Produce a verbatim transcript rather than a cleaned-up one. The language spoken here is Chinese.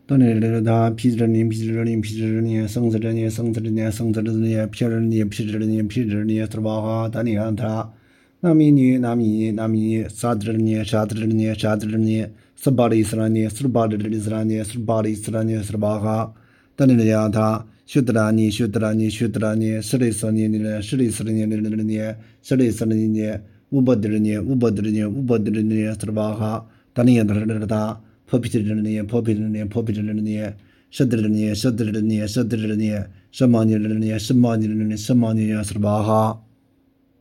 当年的他皮着年皮着年皮着年生着年生着年生着年皮着年皮着年皮着年是吧哈？当年他那米年那米那米杀着年杀着年杀着年十八的伊斯兰年十八的伊斯兰年十八的伊斯兰年是吧哈？当年的他学的啦年学的啦年学的啦年十来十年的十来十年的年十来十年年五百的年五百的年五百的年是吧哈？当年的他。破皮的年，破皮的年，破皮的年，十的年，十的年，十的年，什么年的年，什么年的年，什么年是吧哈？